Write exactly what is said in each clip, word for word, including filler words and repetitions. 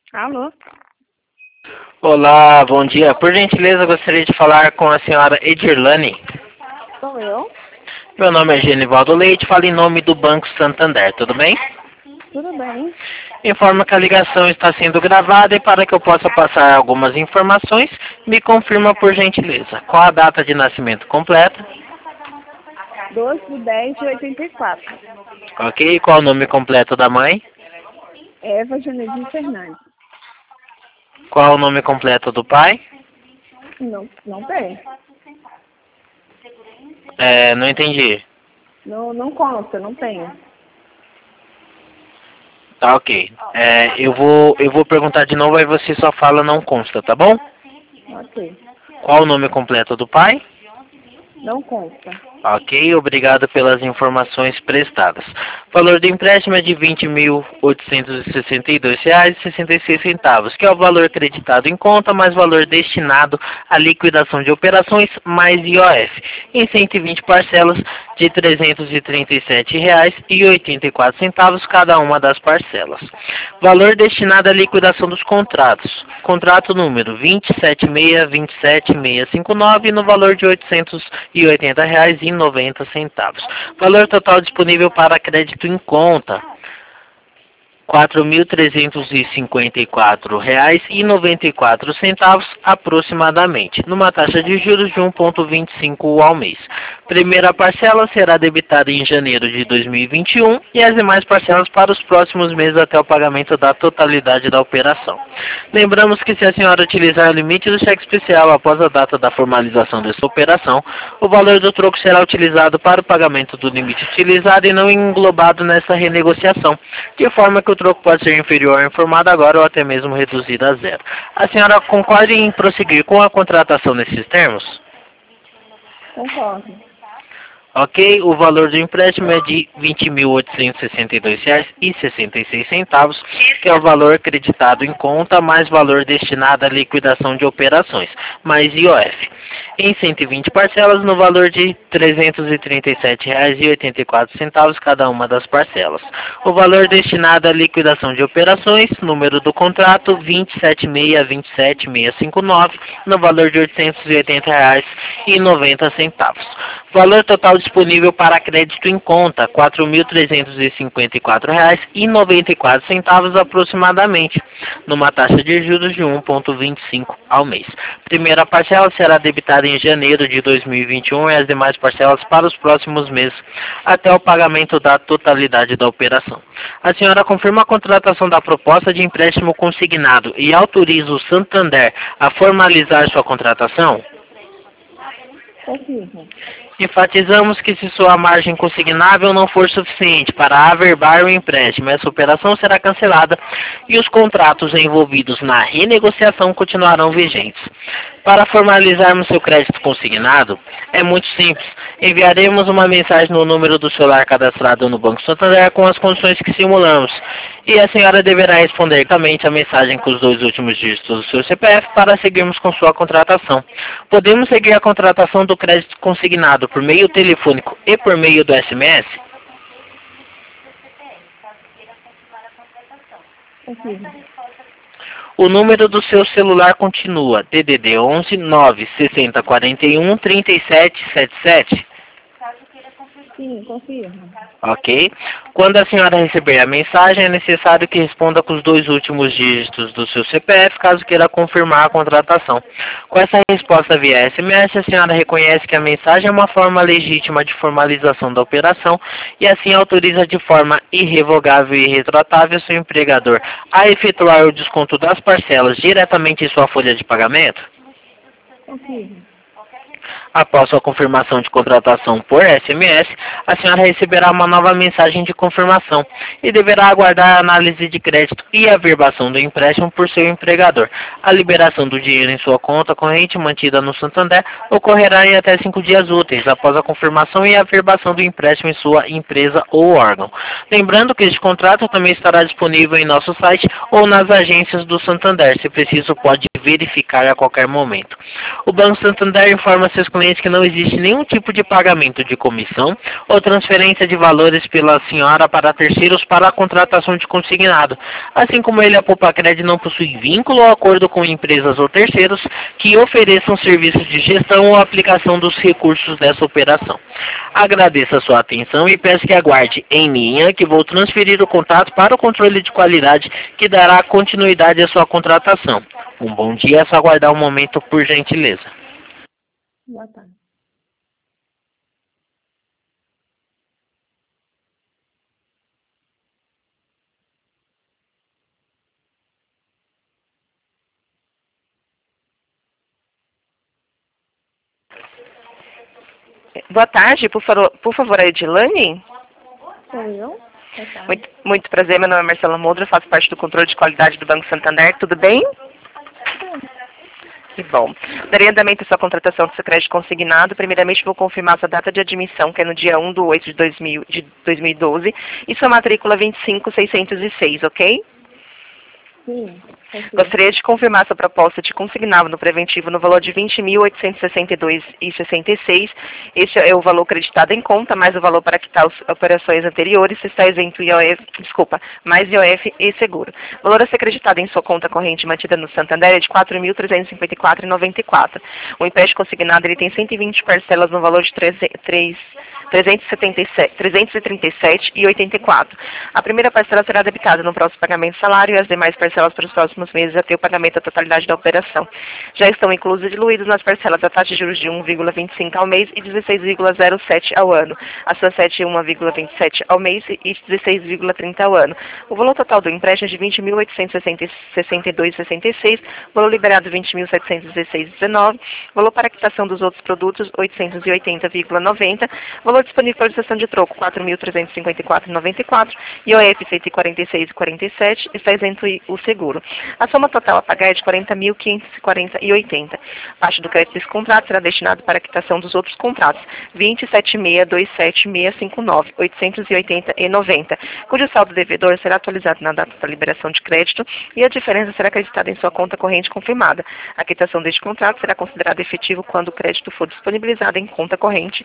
Alô? Olá, bom dia. Por gentileza, gostaria de falar com a senhora Edirlane. Sou eu? Meu nome é Genivaldo Leite, falo em nome do Banco Santander, tudo bem? Tudo bem. Informa que a ligação está sendo gravada e para que eu possa passar algumas informações, me confirma por gentileza. Qual a data de nascimento completa? doze de dez de oitenta e quatro. Ok, qual o nome completo da mãe? Eva Genevieve Fernandes. Qual o nome completo do pai? Não, não tem. É, não entendi. Não, não consta, não tenho. Tá, ok. É, eu vou, eu vou perguntar de novo, aí você só fala não consta, tá bom? Ok. Qual o nome completo do pai? Não consta. Ok, obrigado pelas informações prestadas. O valor do empréstimo é de vinte mil oitocentos e sessenta e dois reais e sessenta e seis centavos, que é o valor acreditado em conta, mais valor destinado à liquidação de operações, mais I O F, em cento e vinte parcelas de trezentos e trinta e sete reais e oitenta e quatro centavos cada uma das parcelas. Valor destinado à liquidação dos contratos. Contrato número vinte e sete mil seiscentos e vinte e sete mil seiscentos e cinquenta e nove no valor de oitocentos e oitenta reais e noventa centavos. Valor total disponível para crédito em conta: quatro mil trezentos e cinquenta e quatro reais e noventa e quatro centavos aproximadamente, numa taxa de juros de um vírgula vinte e cinco ao mês. Primeira parcela será debitada em janeiro de dois mil e vinte e um e as demais parcelas para os próximos meses até o pagamento da totalidade da operação. Lembramos que se a senhora utilizar o limite do cheque especial após a data da formalização dessa operação, o valor do troco será utilizado para o pagamento do limite utilizado e não englobado nessa renegociação, de forma que o troco pode ser inferior ao informado agora ou até mesmo reduzido a zero. A senhora concorda em prosseguir com a contratação nesses termos? Concordo. Ok, o valor do empréstimo é de vinte mil oitocentos e sessenta e dois reais e sessenta e seis centavos, que é o valor acreditado em conta, mais valor destinado à liquidação de operações, mais I O F, em cento e vinte parcelas no valor de trezentos e trinta e sete reais e oitenta e quatro centavos cada uma das parcelas. O valor destinado à liquidação de operações, número do contrato vinte e sete mil seiscentos e vinte e sete mil seiscentos e cinquenta e nove no valor de oitocentos e oitenta reais e noventa centavos. Valor total disponível para crédito em conta: quatro mil trezentos e cinquenta e quatro reais e noventa e quatro centavos aproximadamente, numa taxa de juros de um vírgula vinte e cinco ao mês. Primeira parcela será debitada em janeiro de dois mil e vinte e um e as demais parcelas para os próximos meses, até o pagamento da totalidade da operação. A senhora confirma a contratação da proposta de empréstimo consignado e autoriza o Santander a formalizar sua contratação? Confirmo. Enfatizamos que se sua margem consignável não for suficiente para averbar o empréstimo, essa operação será cancelada e os contratos envolvidos na renegociação continuarão vigentes. Para formalizarmos seu crédito consignado, é muito simples. Enviaremos uma mensagem no número do celular cadastrado no Banco Santander com as condições que simulamos, e a senhora deverá responder diretamente a mensagem com os dois últimos dígitos do seu C P F para seguirmos com sua contratação. Podemos seguir a contratação do crédito consignado por meio telefônico e por meio do S M S? Confirmo. O número do seu celular continua D D D onze nove sessenta quarenta e um trinta e sete setenta e sete? Sim, confirmo. Ok. Quando a senhora receber a mensagem, é necessário que responda com os dois últimos dígitos do seu C P F, caso queira confirmar a contratação. Com essa resposta via S M S, a senhora reconhece que a mensagem é uma forma legítima de formalização da operação e assim autoriza de forma irrevogável e irretratável seu empregador a efetuar o desconto das parcelas diretamente em sua folha de pagamento? Confirmo. Após sua confirmação de contratação por S M S, a senhora receberá uma nova mensagem de confirmação e deverá aguardar a análise de crédito e a averbação do empréstimo por seu empregador. A liberação do dinheiro em sua conta corrente mantida no Santander ocorrerá em até cinco dias úteis após a confirmação e a averbação do empréstimo em sua empresa ou órgão. Lembrando que este contrato também estará disponível em nosso site ou nas agências do Santander. Se preciso, pode verificar a qualquer momento. O Banco Santander informa seus clientes reconheço que não existe nenhum tipo de pagamento de comissão ou transferência de valores pela senhora para terceiros para a contratação de consignado, assim como ele, a Poupa-Cred, não possui vínculo ou acordo com empresas ou terceiros que ofereçam serviços de gestão ou aplicação dos recursos dessa operação. Agradeço a sua atenção e peço que aguarde em linha, que vou transferir o contato para o controle de qualidade que dará continuidade à sua contratação. Um bom dia, é só aguardar um momento, por gentileza. Boa tarde. Boa tarde, por, favor, por favor, a Edilane? Sou eu? Boa tarde. Muito, muito prazer, meu nome é Marcela Moldra, faço parte do controle de qualidade do Banco Santander, tudo bem? Que bom. Darei andamento à sua contratação do seu crédito consignado. Primeiramente, vou confirmar sua data de admissão, que é no dia um de oito de dois mil, de dois mil e doze, e sua matrícula vinte e cinco mil seiscentos e seis, ok? Sim. Ok. Gostaria de confirmar sua proposta de consignado no preventivo no valor de vinte mil oitocentos e sessenta e dois reais e sessenta e seis centavos. Esse é o valor acreditado em conta, mais o valor para quitar as operações anteriores, se está isento I O F, desculpa, mais I O F e seguro. O valor a ser acreditado em sua conta corrente mantida no Santander é de quatro mil trezentos e cinquenta e quatro reais e noventa e quatro centavos. O empréstimo consignado ele tem cento e vinte parcelas no valor de trezentos e trinta e sete reais e oitenta e quatro centavos. A primeira parcela será debitada no próximo pagamento de salário e as demais parcelas para os próximos meses até o pagamento da totalidade da operação. Já estão inclusos e diluídos nas parcelas a taxa de juros de um vírgula vinte e cinco ao mês e dezesseis vírgula zero sete ao ano. A sua sete um vírgula vinte e sete ao mês e dezesseis vírgula trinta ao ano. O valor total do empréstimo é de vinte mil oitocentos e sessenta e dois reais e sessenta e seis centavos, valor liberado vinte mil setecentos e dezesseis reais e dezenove centavos, valor para quitação dos outros produtos oitocentos e oitenta vírgula noventa centavos, valor disponível para sessão de troco quatro mil trezentos e cinquenta e quatro reais e noventa e quatro centavos, I O F cento e quarenta e seis reais e quarenta e sete centavos, está isento o seguro. A soma total a pagar é de quarenta mil quinhentos e quarenta reais e oitenta centavos. Parte do crédito desse contrato será destinado para a quitação dos outros contratos vinte e sete mil seiscentos e vinte e sete mil seiscentos e cinquenta e nove reais oitocentos e oitenta e noventa centavos, cujo saldo devedor será atualizado na data da liberação de crédito e a diferença será acreditada em sua conta corrente confirmada. A quitação deste contrato será considerada efetivo quando o crédito for disponibilizado em conta corrente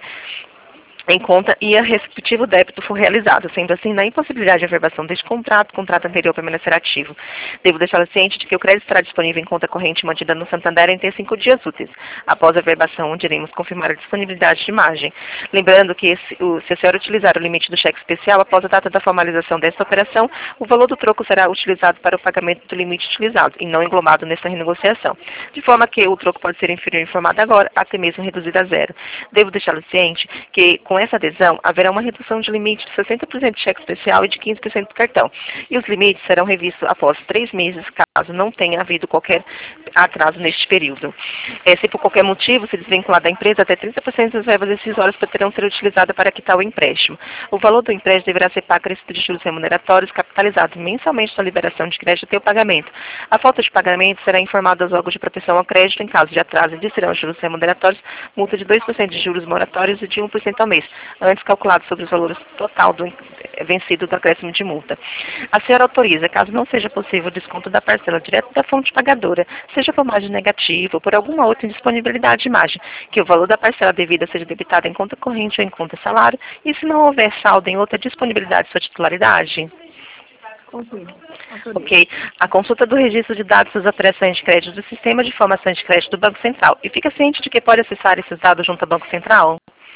em conta e a respectivo débito for realizado. Sendo assim, na impossibilidade de averbação deste contrato, o contrato anterior permanecerá ativo. Devo deixá-la ciente de que o crédito estará disponível em conta corrente mantida no Santander em até cinco dias úteis. Após a averbação, onde iremos confirmar a disponibilidade de margem. Lembrando que esse, o, se a senhora utilizar o limite do cheque especial, após a data da formalização desta operação, o valor do troco será utilizado para o pagamento do limite utilizado e não englobado nesta renegociação. De forma que o troco pode ser inferior informado agora, até mesmo reduzido a zero. Devo deixá-la ciente que com essa adesão, haverá uma redução de limite de sessenta por cento de cheque especial e de quinze por cento do cartão. E os limites serão revistos após três meses, caso não tenha havido qualquer atraso neste período. É, se por qualquer motivo se desvincular da empresa, até trinta por cento das verbas decisórias poderão ser utilizadas para quitar o empréstimo. O valor do empréstimo deverá ser pago a receita de juros remuneratórios capitalizados mensalmente na liberação de crédito até o pagamento. A falta de pagamento será informada aos órgãos de proteção ao crédito em caso de atraso e disserão juros remuneratórios, multa de dois por cento de juros moratórios e de um por cento ao mês, antes calculado sobre os valores total do vencido do acréscimo de multa. A senhora autoriza, caso não seja possível o desconto da parcela direto da fonte pagadora, seja por margem negativa ou por alguma outra indisponibilidade de margem, que o valor da parcela devida seja debitado em conta corrente ou em conta salário, e se não houver saldo em outra disponibilidade de sua titularidade? Confirmo. Ok. A consulta do registro de dados das operações de crédito do Sistema de Informações de Crédito do Banco Central. E fica ciente de que pode acessar esses dados junto ao Banco Central?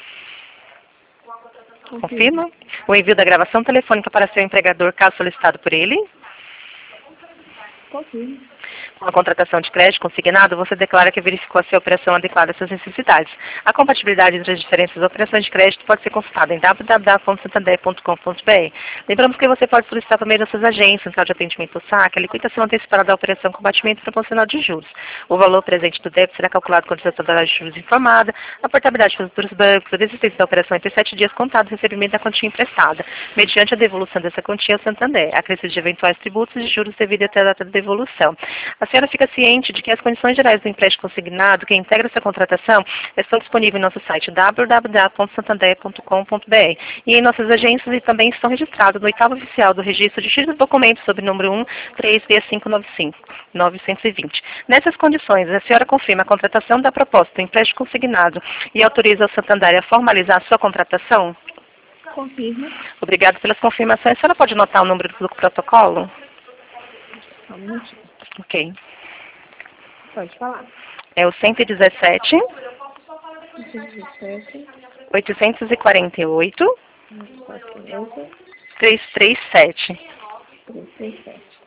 Confirma? O envio da gravação telefônica para seu empregador, caso solicitado por ele? Confirmo. Com a contratação de crédito consignado, você declara que verificou a sua operação adequada às suas necessidades. A compatibilidade entre as diferentes operações de crédito pode ser consultada em w w w ponto santander ponto com ponto b r. Lembramos que você pode solicitar por meio das suas agências, central de atendimento S A C, a liquidação antecipada da operação com batimento proporcional de juros. O valor presente do débito será calculado quando a totalidade de juros informada, a portabilidade de futuros bancos, a desistência da operação entre sete dias contados do recebimento da quantia emprestada, mediante a devolução dessa quantia ao Santander, a crescimento de eventuais tributos e juros devido até a data de devolução. A A senhora fica ciente de que as condições gerais do empréstimo consignado, que integra essa contratação, estão disponíveis no nosso site w w w ponto santander ponto com ponto b r e em nossas agências e também estão registrados no oitavo oficial do registro de X documentos sob número um três seis cinco nove cinco nove um zero. Nessas condições, a senhora confirma a contratação da proposta do empréstimo consignado e autoriza o Santander a formalizar a sua contratação? Confirmo. Obrigada pelas confirmações. A senhora pode anotar o número do protocolo? Só um minutinho. Ok. Pode falar. É o cento e dezessete, dezessete, oitocentos e quarenta e oito, quarenta e oito, trezentos e trinta e sete. trezentos e trinta e sete.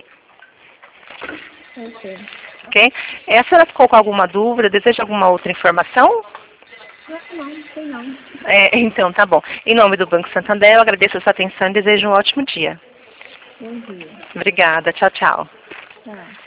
Ok. Ok? É, a senhora ficou com alguma dúvida? Deseja alguma outra informação? Não, não sei não. É, então, tá bom. Em nome do Banco Santander, eu agradeço a sua atenção e desejo um ótimo dia. Bom dia. Obrigada. Tchau, tchau. Tchau.